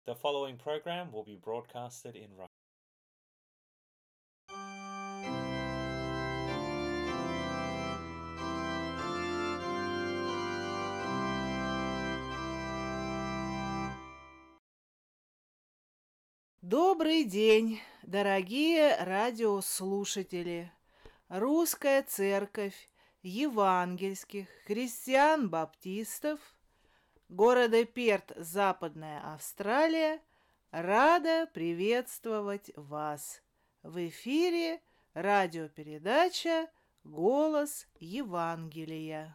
The following program will be broadcasted in Russian. Добрый день, дорогие радиослушатели! Русская Церковь Евангельских Христиан-Баптистов города Перт, Западная Австралия, рада приветствовать вас. В эфире радиопередача «Голос Евангелия».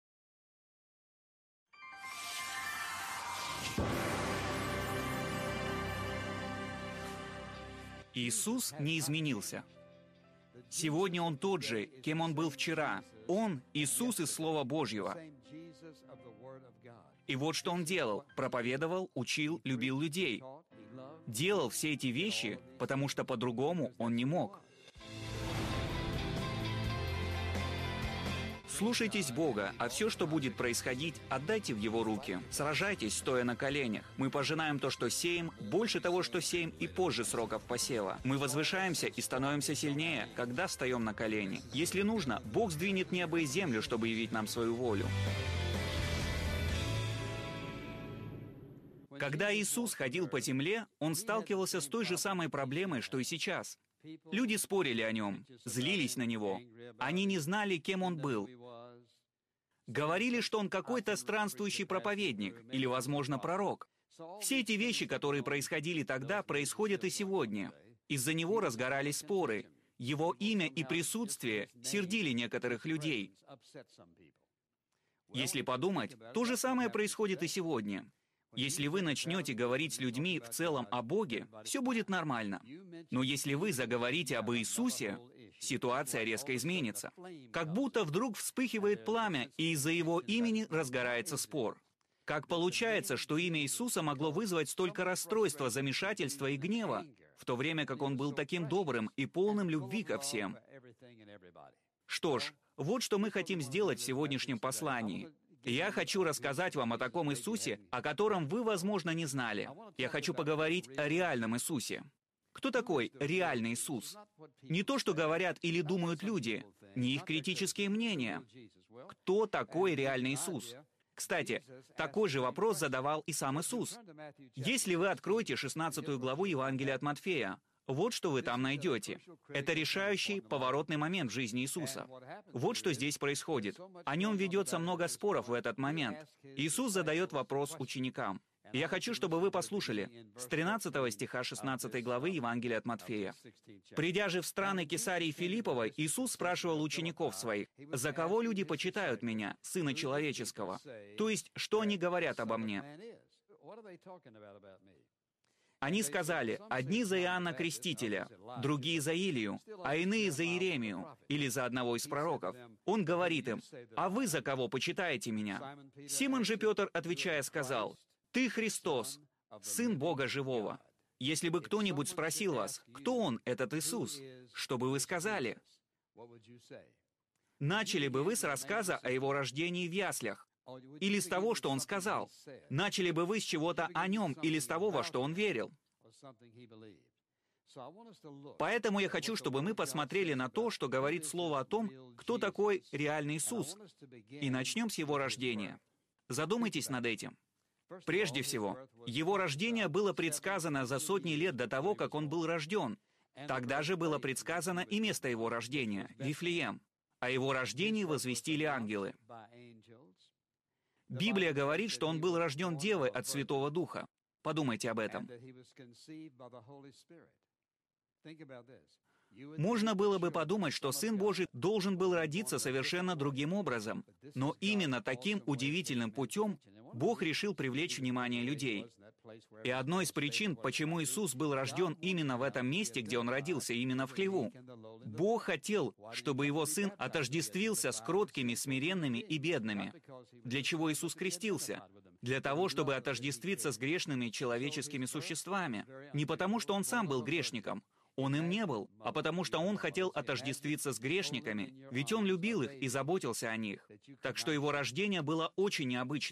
Иисус не изменился. Сегодня Он тот же, кем Он был вчера. Он – Иисус из Слова Божьего. И вот что Он делал. Проповедовал, учил, любил людей. Делал все эти вещи, потому что по-другому Он не мог. Слушайтесь Бога, а все, что будет происходить, отдайте в Его руки. Сражайтесь, стоя на коленях. Мы пожинаем то, что сеем, больше того, что сеем, и позже сроков посева. Мы возвышаемся и становимся сильнее, когда встаем на колени. Если нужно, Бог сдвинет небо и землю, чтобы явить нам свою волю. Когда Иисус ходил по земле, Он сталкивался с той же самой проблемой, что и сейчас. Люди спорили о Нем, злились на Него. Они не знали, кем Он был. Говорили, что Он какой-то странствующий проповедник или, возможно, пророк. Все эти вещи, которые происходили тогда, происходят и сегодня. Из-за Него разгорались споры. Его имя и присутствие сердили некоторых людей. Если подумать, то же самое происходит и сегодня. Если вы начнете говорить с людьми в целом о Боге, все будет нормально. Но если вы заговорите об Иисусе, ситуация резко изменится. Как будто вдруг вспыхивает пламя, и из-за Его имени разгорается спор. Как получается, что имя Иисуса могло вызвать столько расстройства, замешательства и гнева, в то время как Он был таким добрым и полным любви ко всем? Что ж, вот что мы хотим сделать в сегодняшнем послании. Я хочу рассказать вам о таком Иисусе, о котором вы, возможно, не знали. Я хочу поговорить о реальном Иисусе. Кто такой реальный Иисус? Не то, что говорят или думают люди, не их критические мнения. Кто такой реальный Иисус? Кстати, такой же вопрос задавал и сам Иисус. Если вы откроете 16 главу Евангелия от Матфея, вот что вы там найдете. Это решающий, поворотный момент в жизни Иисуса. Вот что здесь происходит. О Нем ведется много споров в этот момент. Иисус задает вопрос ученикам. Я хочу, чтобы вы послушали с 13 стиха 16 главы Евангелия от Матфея. «Придя же в страны Кесарии Филипповой, Иисус спрашивал учеников своих, «За кого люди почитают Меня, Сына Человеческого?» То есть, что они говорят обо Мне? Они сказали, одни за Иоанна Крестителя, другие за Илию, а иные за Иеремию или за одного из пророков. Он говорит им, «А вы за кого почитаете Меня?» Симон же Петр, отвечая, сказал, «Ты Христос, Сын Бога Живого». Если бы кто-нибудь спросил вас, кто Он, этот Иисус, что бы вы сказали? Начали бы вы с рассказа о Его рождении в яслях? Или с того, что Он сказал? Начали бы вы с чего-то о Нем или с того, во что Он верил? Поэтому я хочу, чтобы мы посмотрели на то, что говорит Слово о том, кто такой реальный Иисус, и начнем с Его рождения. Задумайтесь над этим. Прежде всего, Его рождение было предсказано за сотни лет до того, как Он был рожден. Тогда же было предсказано и место Его рождения — Вифлеем. О Его рождении возвестили ангелы. Библия говорит, что Он был рожден девой от Святого Духа. Подумайте об этом. Можно было бы подумать, что Сын Божий должен был родиться совершенно другим образом, но именно таким удивительным путем Бог решил привлечь внимание людей. И одной из причин, почему Иисус был рожден именно в этом месте, где Он родился, именно в хлеву, Бог хотел, чтобы Его Сын отождествился с кроткими, смиренными и бедными. Для чего Иисус крестился? Для того, чтобы отождествиться с грешными человеческими существами. Не потому, что Он сам был грешником, Он им не был, а потому что Он хотел отождествиться с грешниками, ведь Он любил их и заботился о них. Так что Его рождение было очень необычным.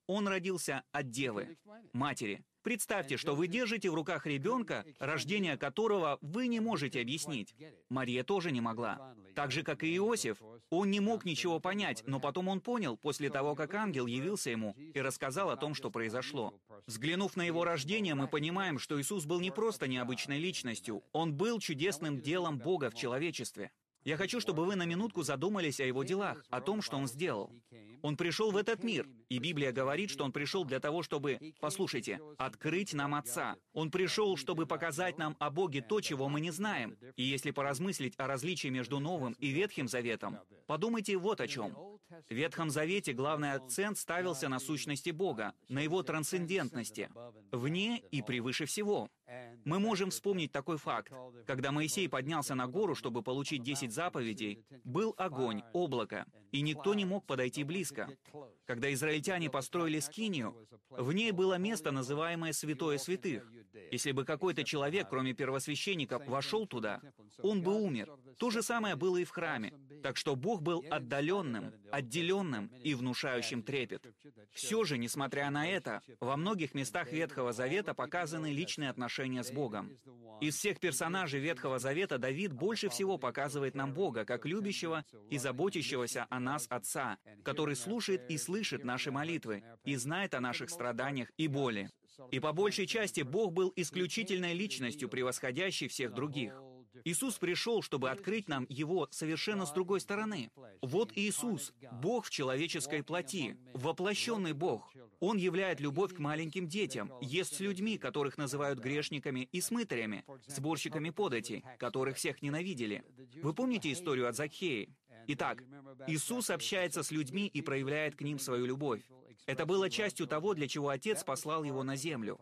Он родился от девы, матери. Представьте, что вы держите в руках ребенка, рождение которого вы не можете объяснить. Мария тоже не могла. Так же, как и Иосиф, он не мог ничего понять, но потом он понял, после того, как ангел явился ему и рассказал о том, что произошло. Взглянув на его рождение, мы понимаем, что Иисус был не просто необычной личностью, он был чудесным делом Бога в человечестве. Я хочу, чтобы вы на минутку задумались о его делах, о том, что он сделал. Он пришел в этот мир, и Библия говорит, что он пришел для того, чтобы, послушайте, открыть нам Отца. Он пришел, чтобы показать нам о Боге то, чего мы не знаем. И если поразмыслить о различии между Новым и Ветхим Заветом, подумайте вот о чем. В Ветхом Завете главный акцент ставился на сущности Бога, на его трансцендентности, вне и превыше всего. Мы можем вспомнить такой факт. Когда Моисей поднялся на гору, чтобы получить 10 заповедей, был огонь, облако, и никто не мог подойти близко. Когда израильтяне построили скинию, в ней было место, называемое Святое Святых. Если бы какой-то человек, кроме первосвященников, вошел туда, он бы умер. То же самое было и в храме. Так что Бог был отдаленным, отделенным и внушающим трепет. Все же, несмотря на это, во многих местах Ветхого Завета показаны личные отношения с Богом. Из всех персонажей Ветхого Завета Давид больше всего показывает нам Бога, как любящего и заботящегося о нас Отца, который слушает и слышит наши молитвы, и знает о наших страданиях и боли. И по большей части Бог был исключительной личностью, превосходящей всех других. Иисус пришел, чтобы открыть нам Его совершенно с другой стороны. Вот Иисус, Бог в человеческой плоти, воплощенный Бог. Он являет любовь к маленьким детям, ест с людьми, которых называют грешниками и смытарями, сборщиками податей, которых всех ненавидели. Вы помните историю о Закхее? Итак, Иисус общается с людьми и проявляет к ним свою любовь. Это было частью того, для чего Отец послал Его на землю.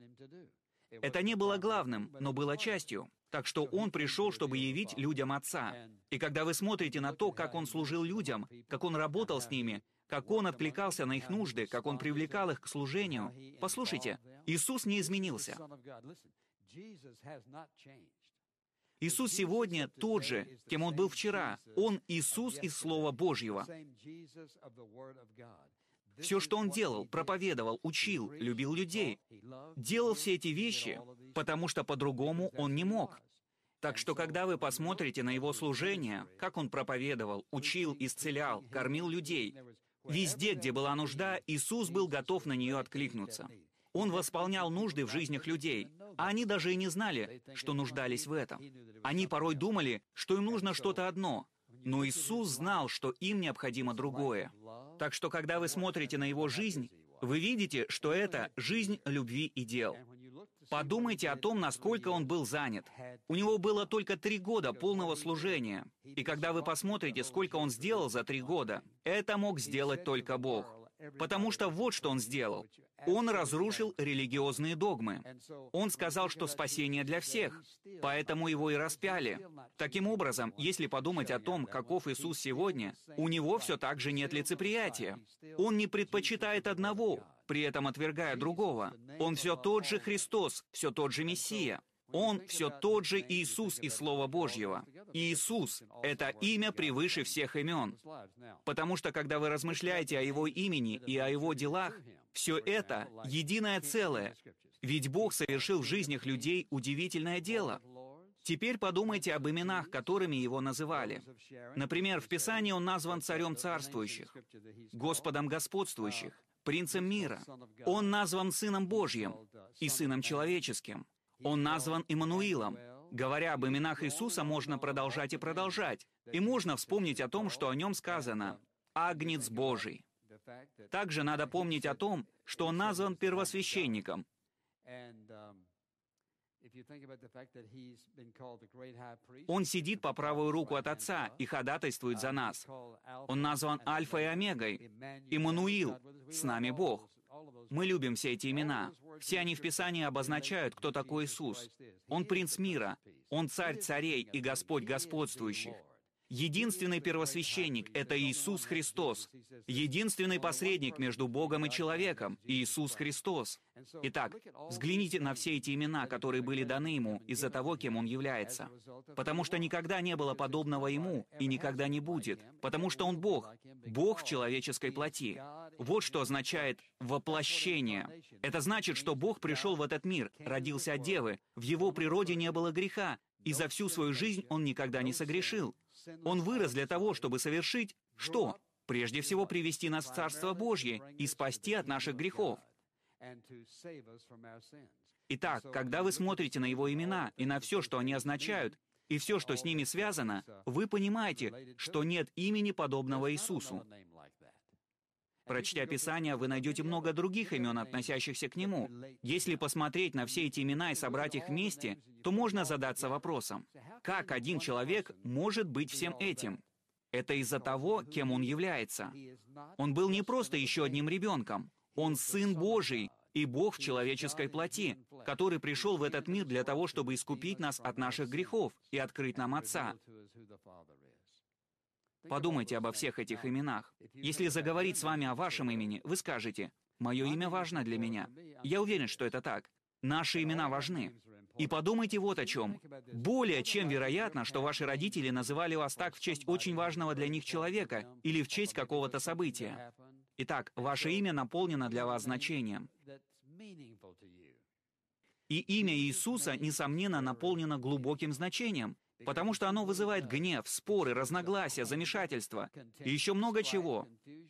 Это не было главным, но было частью. Так что Он пришел, чтобы явить людям Отца. И когда вы смотрите на то, как Он служил людям, как Он работал с ними, как Он откликался на их нужды, как Он привлекал их к служению, послушайте, Иисус не изменился. Иисус сегодня тот же, кем Он был вчера. Он Иисус из Слова Божьего. Все, что Он делал, проповедовал, учил, любил людей, делал все эти вещи, потому что по-другому Он не мог. Так что, когда вы посмотрите на Его служение, как Он проповедовал, учил, исцелял, кормил людей, везде, где была нужда, Иисус был готов на нее откликнуться. Он восполнял нужды в жизнях людей, а они даже и не знали, что нуждались в этом. Они порой думали, что им нужно что-то одно, но Иисус знал, что им необходимо другое. Так что, когда вы смотрите на Его жизнь, вы видите, что это жизнь любви и дел. Подумайте о том, насколько Он был занят. У Него было только 3 года полного служения. И когда вы посмотрите, сколько Он сделал за 3 года, это мог сделать только Бог. Потому что вот что Он сделал. Он разрушил религиозные догмы. Он сказал, что спасение для всех, поэтому Его и распяли. Таким образом, если подумать о том, каков Иисус сегодня, у Него все так же нет лицеприятия. Он не предпочитает одного, при этом отвергая другого. Он все тот же Христос, все тот же Мессия. Он все тот же Иисус из Слова Божьего. Иисус — это имя превыше всех имен. Потому что, когда вы размышляете о Его имени и о Его делах, все это — единое целое. Ведь Бог совершил в жизнях людей удивительное дело. Теперь подумайте об именах, которыми Его называли. Например, в Писании Он назван Царем царствующих, Господом господствующих, Принцем мира. Он назван Сыном Божьим и Сыном человеческим. Он назван Иммануилом. Говоря об именах Иисуса, можно продолжать и продолжать. И можно вспомнить о том, что о Нем сказано «Агнец Божий». Также надо помнить о том, что Он назван первосвященником. Он сидит по правую руку от Отца и ходатайствует за нас. Он назван Альфой и Омегой, Иммануил, с нами Бог. Мы любим все эти имена. Все они в Писании обозначают, кто такой Иисус. Он принц мира, Он царь царей и Господь господствующих. Единственный первосвященник — это Иисус Христос. Единственный посредник между Богом и человеком — Иисус Христос. Итак, взгляните на все эти имена, которые были даны Ему из-за того, кем Он является. Потому что никогда не было подобного Ему и никогда не будет. Потому что Он Бог. Бог в человеческой плоти. Вот что означает воплощение. Это значит, что Бог пришел в этот мир, родился от Девы. В Его природе не было греха, и за всю свою жизнь Он никогда не согрешил. Он вырос для того, чтобы совершить что? Прежде всего, привести нас в Царство Божье и спасти от наших грехов. Итак, когда вы смотрите на Его имена и на все, что они означают, и все, что с ними связано, вы понимаете, что нет имени, подобного Иисусу. Прочтя Писание, вы найдете много других имен, относящихся к Нему. Если посмотреть на все эти имена и собрать их вместе, то можно задаться вопросом, как один человек может быть всем этим? Это из-за того, кем он является. Он был не просто еще одним ребенком. Он Сын Божий и Бог в человеческой плоти, который пришел в этот мир для того, чтобы искупить нас от наших грехов и открыть нам Отца. Подумайте обо всех этих именах. Если заговорить с вами о вашем имени, вы скажете, «Мое имя важно для меня». Я уверен, что это так. Наши имена важны. И подумайте вот о чем. Более чем вероятно, что ваши родители называли вас так в честь очень важного для них человека или в честь какого-то события. Итак, ваше имя наполнено для вас значением. И имя Иисуса, несомненно, наполнено глубоким значением, потому что оно вызывает гнев, споры, разногласия, замешательства и еще много чего.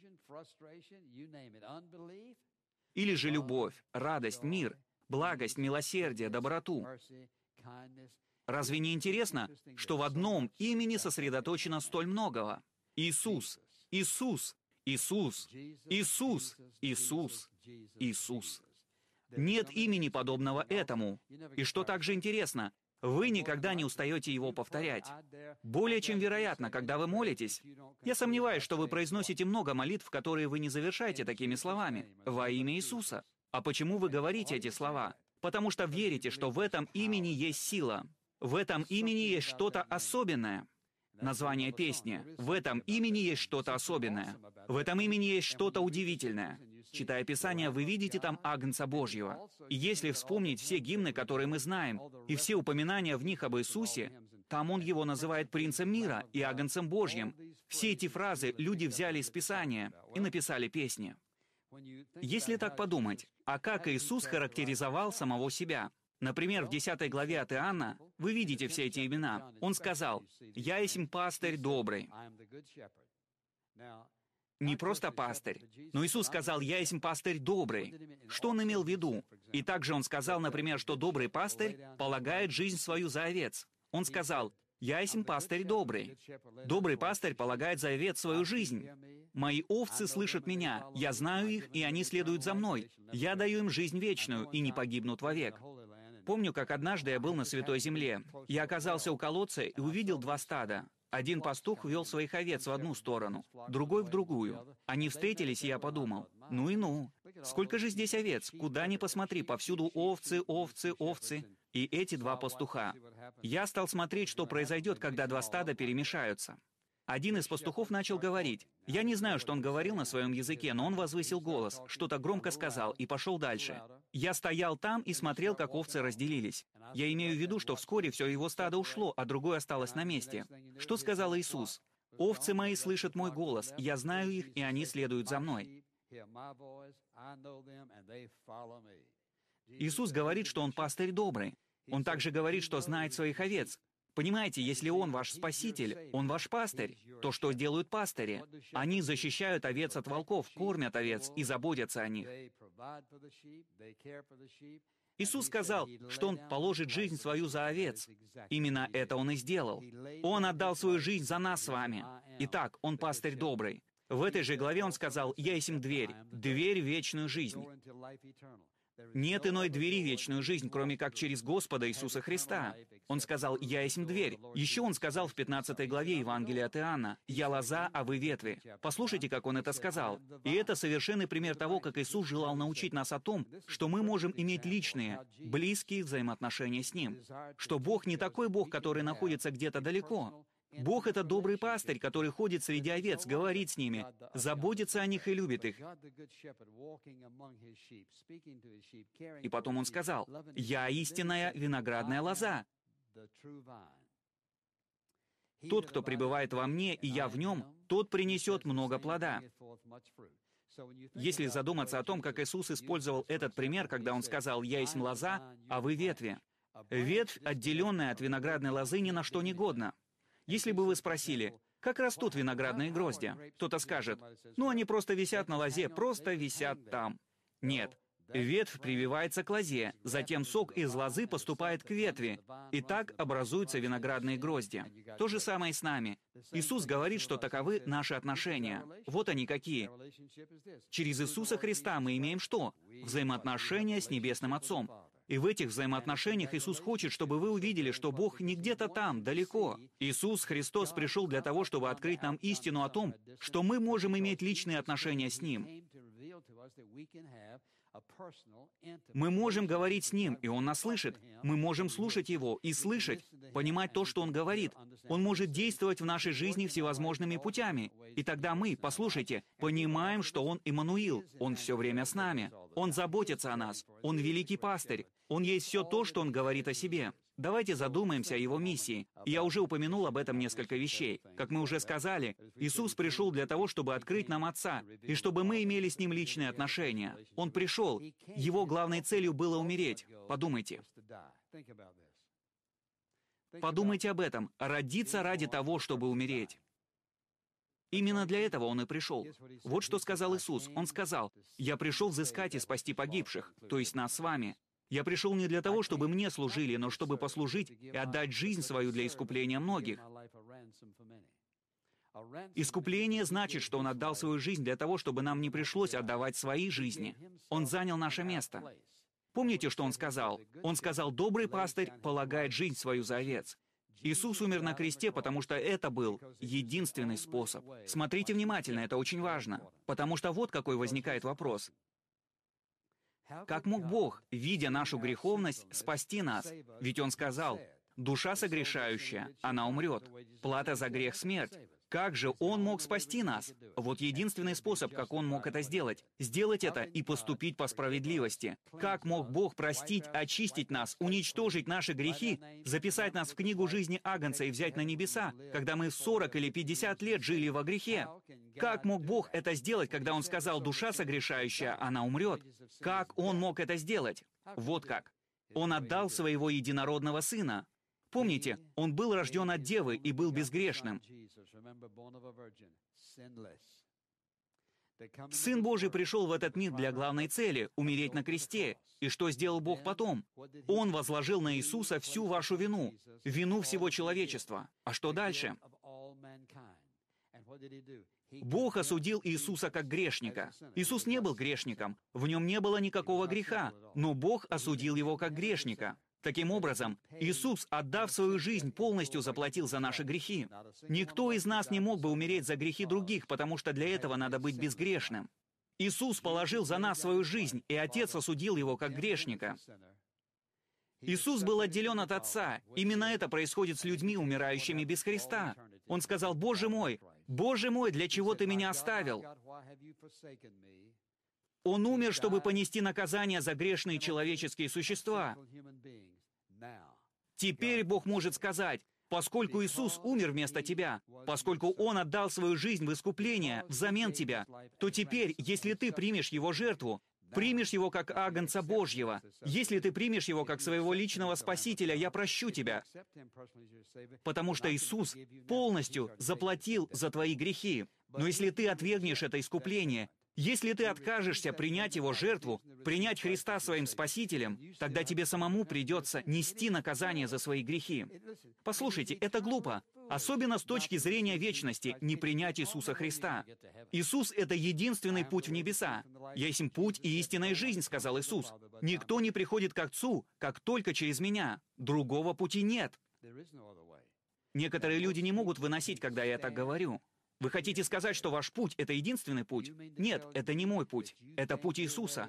Или же любовь, радость, мир, благость, милосердие, доброту. Разве не интересно, что в одном имени сосредоточено столь многого? Иисус, Иисус, Иисус, Иисус, Иисус, Иисус. Нет имени, подобного этому. И что также интересно, вы никогда не устаете его повторять. Более чем вероятно, когда вы молитесь, я сомневаюсь, что вы произносите много молитв, которые вы не завершаете такими словами «Во имя Иисуса». А почему вы говорите эти слова? Потому что верите, что в этом имени есть сила. В этом имени есть что-то особенное. Название песни. В этом имени есть что-то особенное. В этом имени есть что-то удивительное. Читая Писание, вы видите там Агнца Божьего. И если вспомнить все гимны, которые мы знаем, и все упоминания в них об Иисусе, там Он Его называет Принцем мира и Агнцем Божьим. Все эти фразы люди взяли из Писания и написали песни. Если так подумать, а как Иисус характеризовал самого себя? Например, в 10 главе от Иоанна вы видите все эти имена. Он сказал, «Я есть пастырь добрый». Не просто пастырь, но Иисус сказал, «Я есть пастырь добрый». Что Он имел в виду? И также Он сказал, например, что добрый пастырь полагает жизнь свою за овец. Он сказал, «Я есть пастырь добрый». Добрый пастырь полагает за овец свою жизнь. «Мои овцы слышат меня, я знаю их, и они следуют за мной. Я даю им жизнь вечную, и не погибнут вовек». Помню, как однажды я был на Святой Земле. Я оказался у колодца и увидел два стада. Один пастух вел своих овец в одну сторону, другой в другую. Они встретились, и я подумал, ну и ну. Сколько же здесь овец? Куда ни посмотри, повсюду овцы, овцы, овцы. И эти два пастуха. Я стал смотреть, что произойдет, когда два стада перемешаются. Один из пастухов начал говорить. Я не знаю, что он говорил на своем языке, но он возвысил голос, что-то громко сказал и пошел дальше. Я стоял там и смотрел, как овцы разделились. Я имею в виду, что вскоре все его стадо ушло, а другое осталось на месте. Что сказал Иисус? «Овцы мои слышат мой голос, я знаю их, и они следуют за мной». Иисус говорит, что Он пастырь добрый. Он также говорит, что знает своих овец. Понимаете, если Он ваш спаситель, Он ваш пастырь, то что делают пастыри? Они защищают овец от волков, кормят овец и заботятся о них. Иисус сказал, что Он положит жизнь свою за овец. Именно это Он и сделал. Он отдал свою жизнь за нас с вами. Итак, Он пастырь добрый. В этой же главе Он сказал, «Я есть им дверь в вечную жизнь». Нет иной двери в вечную жизнь, кроме как через Господа Иисуса Христа. Он сказал, «Я есть им дверь». Еще Он сказал в 15 главе Евангелия от Иоанна, «Я лоза, а вы ветви». Послушайте, как Он это сказал. И это совершенный пример того, как Иисус желал научить нас о том, что мы можем иметь личные, близкие взаимоотношения с Ним. Что Бог не такой Бог, который находится где-то далеко. Бог — это добрый пастырь, который ходит среди овец, говорит с ними, заботится о них и любит их. И потом он сказал, «Я истинная виноградная лоза. Тот, кто пребывает во мне, и я в нем, тот принесет много плода». Если задуматься о том, как Иисус использовал этот пример, когда Он сказал «Я есть лоза, а вы ветви». Ветвь, отделенная от виноградной лозы, ни на что не годна. Если бы вы спросили, как растут виноградные гроздья, кто-то скажет, ну они просто висят на лозе, просто висят там. Нет. Ветвь прививается к лозе, затем сок из лозы поступает к ветви, и так образуются виноградные гроздья. То же самое и с нами. Иисус говорит, что таковы наши отношения. Вот они какие. Через Иисуса Христа мы имеем что? Взаимоотношения с Небесным Отцом. И в этих взаимоотношениях Иисус хочет, чтобы вы увидели, что Бог не где-то там, далеко. Иисус Христос пришел для того, чтобы открыть нам истину о том, что мы можем иметь личные отношения с Ним. Мы можем говорить с Ним, и Он нас слышит. Мы можем слушать Его и слышать, понимать то, что Он говорит. Он может действовать в нашей жизни всевозможными путями. И тогда мы, послушайте, понимаем, что Он Иммануил. Он все время с нами. Он заботится о нас. Он великий пастырь. Он есть все то, что Он говорит о себе. Давайте задумаемся о Его миссии. Я уже упомянул об этом несколько вещей. Как мы уже сказали, Иисус пришел для того, чтобы открыть нам Отца, и чтобы мы имели с Ним личные отношения. Он пришел. Его главной целью было умереть. Подумайте. Подумайте об этом. Родиться ради того, чтобы умереть. Именно для этого Он и пришел. Вот что сказал Иисус. Он сказал, «Я пришел взыскать и спасти погибших», то есть нас с вами. «Я пришел не для того, чтобы мне служили, но чтобы послужить и отдать жизнь свою для искупления многих». Искупление значит, что Он отдал свою жизнь для того, чтобы нам не пришлось отдавать свои жизни. Он занял наше место. Помните, что Он сказал? Он сказал, «Добрый пастырь полагает жизнь свою за овец». Иисус умер на кресте, потому что это был единственный способ. Смотрите внимательно, это очень важно. Потому что вот какой возникает вопрос. Как мог Бог, видя нашу греховность, спасти нас? Ведь Он сказал, «Душа согрешающая, она умрет. Плата за грех — смерть». Как же Он мог спасти нас? Вот единственный способ, как Он мог это сделать. Сделать это и поступить по справедливости. Как мог Бог простить, очистить нас, уничтожить наши грехи, записать нас в книгу жизни Агнца и взять на небеса, когда мы 40 или 50 лет жили во грехе? Как мог Бог это сделать, когда Он сказал, «Душа согрешающая, она умрет»? Как Он мог это сделать? Вот как. Он отдал Своего единородного Сына. Помните, Он был рожден от Девы и был безгрешным. Сын Божий пришел в этот мир для главной цели — умереть на кресте. И что сделал Бог потом? Он возложил на Иисуса всю вашу вину, вину всего человечества. А что дальше? Бог осудил Иисуса как грешника. Иисус не был грешником, в нем не было никакого греха, но Бог осудил его как грешника. Таким образом, Иисус, отдав свою жизнь, полностью заплатил за наши грехи. Никто из нас не мог бы умереть за грехи других, потому что для этого надо быть безгрешным. Иисус положил за нас свою жизнь, и Отец осудил его как грешника. Иисус был отделен от Отца. Именно это происходит с людьми, умирающими без Христа. Он сказал, Боже мой, для чего Ты меня оставил?» Он умер, чтобы понести наказание за грешные человеческие существа. Теперь Бог может сказать, поскольку Иисус умер вместо тебя, поскольку Он отдал свою жизнь в искупление взамен тебя, то теперь, если ты примешь Его жертву, примешь Его как Агнца Божьего, если ты примешь Его как своего личного Спасителя, я прощу тебя. Потому что Иисус полностью заплатил за твои грехи. Но если ты отвергнешь это искупление, если ты откажешься принять Его жертву, принять Христа своим Спасителем, тогда тебе самому придется нести наказание за свои грехи. Послушайте, это глупо, особенно с точки зрения вечности, не принять Иисуса Христа. Иисус — это единственный путь в небеса. «Я есть путь и истинная жизнь», — сказал Иисус. «Никто не приходит к Отцу, как только через Меня. Другого пути нет». Некоторые люди не могут выносить, когда я так говорю. Вы хотите сказать, что ваш путь — это единственный путь? Нет, это не мой путь. Это путь Иисуса.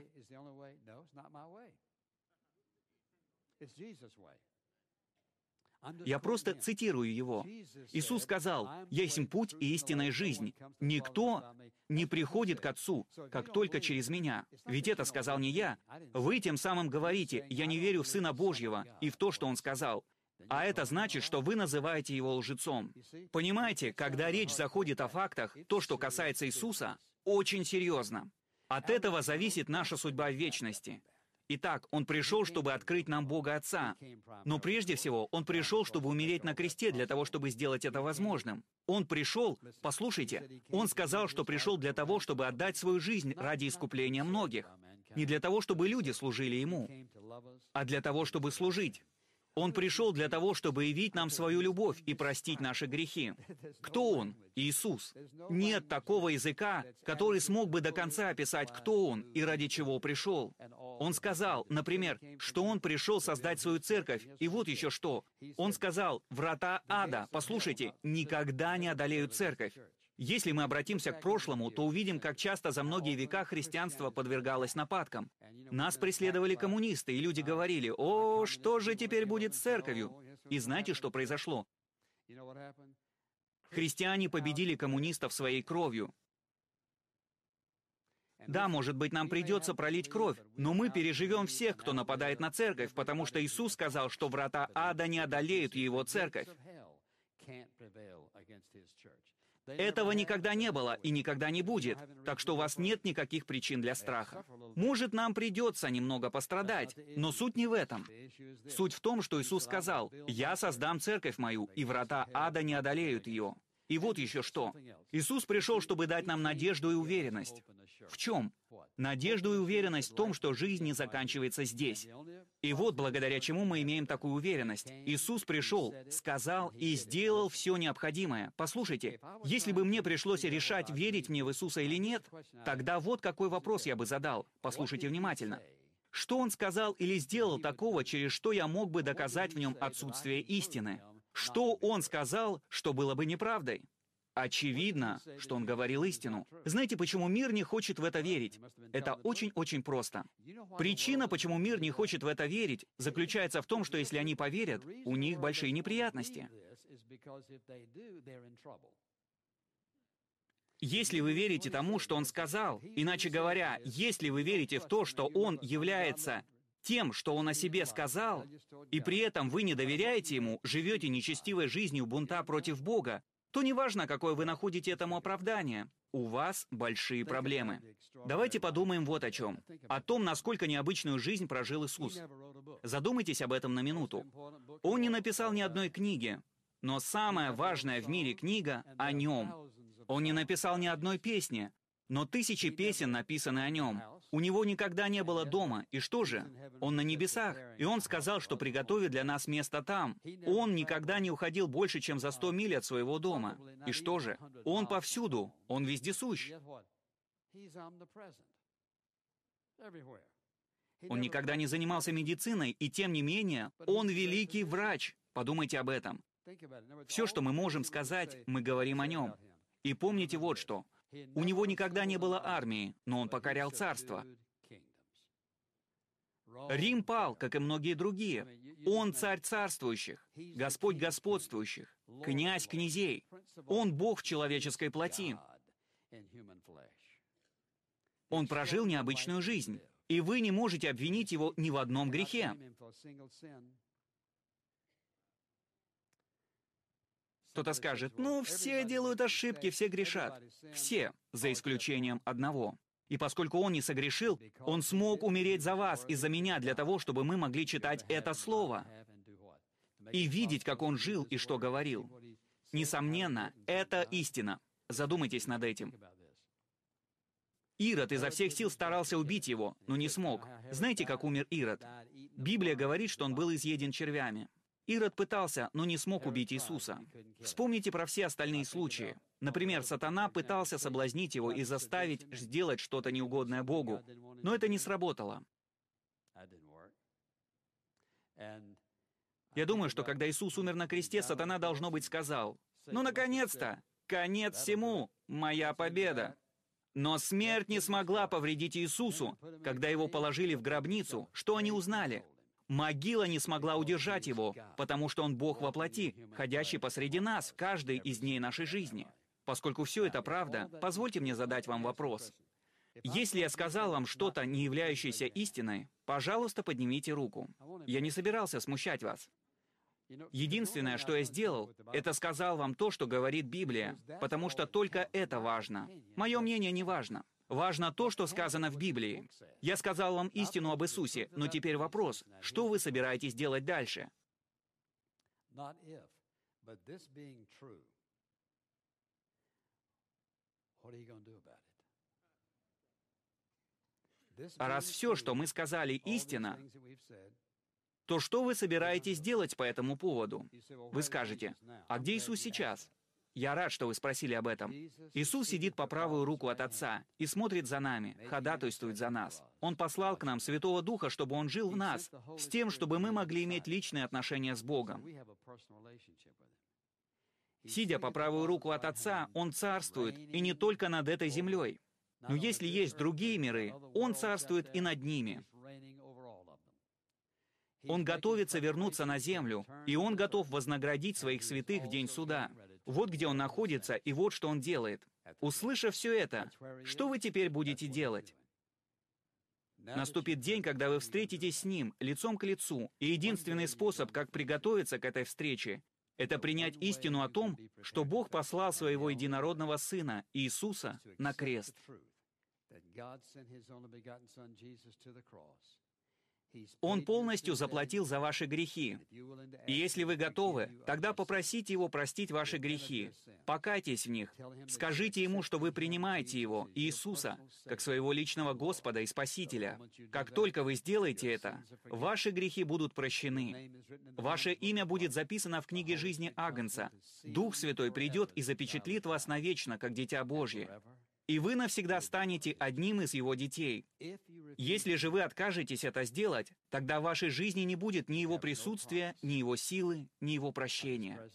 Я просто цитирую его. Иисус сказал: «Я есть путь и истинная жизнь. Никто не приходит к Отцу, как только через Меня». Ведь это сказал не я. Вы тем самым говорите: «Я не верю в Сына Божьего и в то, что Он сказал». А это значит, что вы называете Его лжецом. Понимаете, когда речь заходит о фактах, то, что касается Иисуса, очень серьезно. От этого зависит наша судьба в вечности. Итак, Он пришел, чтобы открыть нам Бога Отца. Но прежде всего, Он пришел, чтобы умереть на кресте, для того, чтобы сделать это возможным. Он пришел, послушайте, Он сказал, что пришел для того, чтобы отдать свою жизнь ради искупления многих. Не для того, чтобы люди служили Ему, а для того, чтобы служить. Он пришел для того, чтобы явить нам свою любовь и простить наши грехи. Кто Он? Иисус. Нет такого языка, который смог бы до конца описать, кто Он и ради чего пришел. Он сказал, например, что Он пришел создать свою церковь, и вот еще что. Он сказал: «Врата ада, послушайте, никогда не одолеют церковь». Если мы обратимся к прошлому, то увидим, как часто за многие века христианство подвергалось нападкам. Нас преследовали коммунисты, и люди говорили: «О, что же теперь будет с церковью?» И знаете, что произошло? Христиане победили коммунистов своей кровью. Да, может быть, нам придется пролить кровь, но мы переживем всех, кто нападает на церковь, потому что Иисус сказал, что врата ада не одолеют Его церковь. Этого никогда не было и никогда не будет, так что у вас нет никаких причин для страха. Может, нам придется немного пострадать, но суть не в этом. Суть в том, что Иисус сказал: «Я создам церковь мою, и врата ада не одолеют ее». И вот еще что. Иисус пришел, чтобы дать нам надежду и уверенность. В чем? Надежду и уверенность в том, что жизнь не заканчивается здесь. И вот благодаря чему мы имеем такую уверенность. Иисус пришел, сказал и сделал все необходимое. Послушайте, если бы мне пришлось решать, верить мне в Иисуса или нет, тогда вот какой вопрос я бы задал. Послушайте внимательно. Что Он сказал или сделал такого, через что я мог бы доказать в нем отсутствие истины? Что Он сказал, что было бы неправдой? Очевидно, что Он говорил истину. Знаете, почему мир не хочет в это верить? Это очень-очень просто. Причина, почему мир не хочет в это верить, заключается в том, что если они поверят, у них большие неприятности. Если вы верите тому, что Он сказал, иначе говоря, если вы верите в то, что Он является тем, что Он о себе сказал, и при этом вы не доверяете Ему, живете нечестивой жизнью бунта против Бога, то неважно, какое вы находите этому оправдание, у вас большие проблемы. Давайте подумаем вот о чем. О том, насколько необычную жизнь прожил Иисус. Задумайтесь об этом на минуту. Он не написал ни одной книги, но самая важная в мире книга о Нем. Он не написал ни одной песни, но тысячи песен написаны о Нем. У Него никогда не было дома, и что же? Он на небесах, и Он сказал, что приготовит для нас место там. Он никогда не уходил больше, чем за 100 миль от своего дома. И что же? Он повсюду, Он вездесущ. Он никогда не занимался медициной, и тем не менее, Он великий врач. Подумайте об этом. Все, что мы можем сказать, мы говорим о Нем. И помните вот что. У Него никогда не было армии, но Он покорял царство. Рим пал, как и многие другие. Он царь царствующих, Господь господствующих, князь князей. Он Бог в человеческой плоти. Он прожил необычную жизнь, и вы не можете обвинить Его ни в одном грехе. Кто-то скажет: «Ну, все делают ошибки, все грешат». Все, за исключением одного. И поскольку Он не согрешил, Он смог умереть за вас и за меня для того, чтобы мы могли читать это Слово и видеть, как Он жил и что говорил. Несомненно, это истина. Задумайтесь над этим. Ирод изо всех сил старался убить Его, но не смог. Знаете, как умер Ирод? Библия говорит, что он был изъеден червями. Ирод пытался, но не смог убить Иисуса. Вспомните про все остальные случаи. Например, сатана пытался соблазнить Его и заставить сделать что-то неугодное Богу, но это не сработало. Я думаю, что когда Иисус умер на кресте, сатана, должно быть, сказал: «Ну, наконец-то! Конец всему! Моя победа!» Но смерть не смогла повредить Иисусу. Когда Его положили в гробницу, что они узнали? Могила не смогла удержать его, потому что он Бог во плоти, ходящий посреди нас, каждый из дней нашей жизни. Поскольку все это правда, позвольте мне задать вам вопрос. Если я сказал вам что-то, не являющееся истиной, пожалуйста, поднимите руку. Я не собирался смущать вас. Единственное, что я сделал, это сказал вам то, что говорит Библия, потому что только это важно. Мое мнение не важно. Важно то, что сказано в Библии. Я сказал вам истину об Иисусе, но теперь вопрос, что вы собираетесь делать дальше? А раз все, что мы сказали, истина, то что вы собираетесь делать по этому поводу? Вы скажете, а где Иисус сейчас? Я рад, что вы спросили об этом. Иисус сидит по правую руку от Отца и смотрит за нами, ходатайствует за нас. Он послал к нам Святого Духа, чтобы Он жил в нас, с тем, чтобы мы могли иметь личные отношения с Богом. Сидя по правую руку от Отца, Он царствует, и не только над этой землей. Но если есть другие миры, Он царствует и над ними. Он готовится вернуться на землю, и Он готов вознаградить своих святых в день суда. Вот где Он находится, и вот что Он делает. Услышав все это, что вы теперь будете делать? Наступит день, когда вы встретитесь с Ним, лицом к лицу, и единственный способ, как приготовиться к этой встрече, это принять истину о том, что Бог послал Своего единородного Сына, Иисуса, на крест. Он полностью заплатил за ваши грехи. И если вы готовы, тогда попросите Его простить ваши грехи. Покайтесь в них. Скажите Ему, что вы принимаете Его, Иисуса, как своего личного Господа и Спасителя. Как только вы сделаете это, ваши грехи будут прощены. Ваше имя будет записано в книге жизни Агнца. Дух Святой придет и запечатлит вас навечно, как Дитя Божье. И вы навсегда станете одним из Его детей. Если же вы откажетесь это сделать, тогда в вашей жизни не будет ни Его присутствия, ни Его силы, ни Его прощения.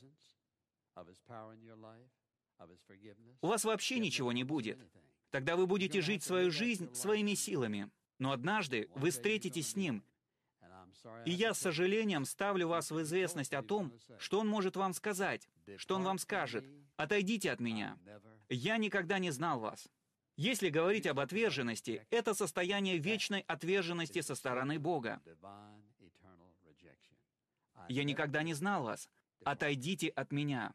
У вас вообще ничего не будет. Тогда вы будете жить свою жизнь своими силами. Но однажды вы встретитесь с Ним. И я с сожалением ставлю вас в известность о том, что Он может вам сказать, что Он вам скажет: «Отойдите от меня. Я никогда не знал вас». Если говорить об отверженности, это состояние вечной отверженности со стороны Бога. «Я никогда не знал вас. Отойдите от меня».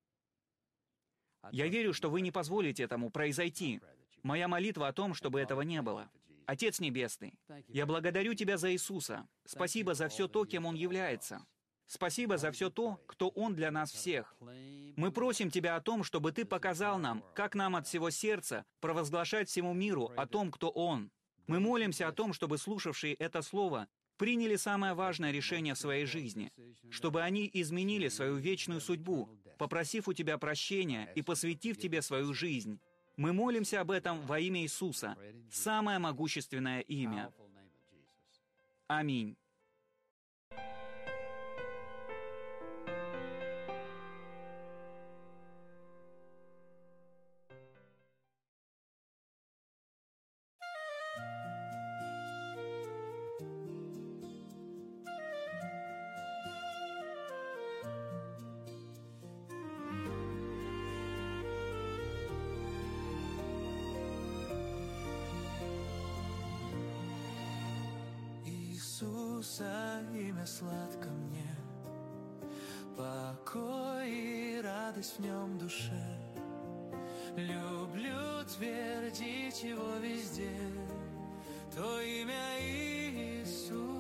Я верю, что вы не позволите этому произойти. Моя молитва о том, чтобы этого не было. Отец Небесный, я благодарю Тебя за Иисуса. Спасибо за все то, кем Он является. Спасибо за все то, кто Он для нас всех. Мы просим Тебя о том, чтобы Ты показал нам, как нам от всего сердца провозглашать всему миру о том, кто Он. Мы молимся о том, чтобы слушавшие это слово приняли самое важное решение в своей жизни, чтобы они изменили свою вечную судьбу, попросив у Тебя прощения и посвятив Тебе свою жизнь. Мы молимся об этом во имя Иисуса, самое могущественное имя. Аминь. Иисуса, имя сладко мне, покой и радость в нем душе. Люблю твердить его везде, то имя Иисус.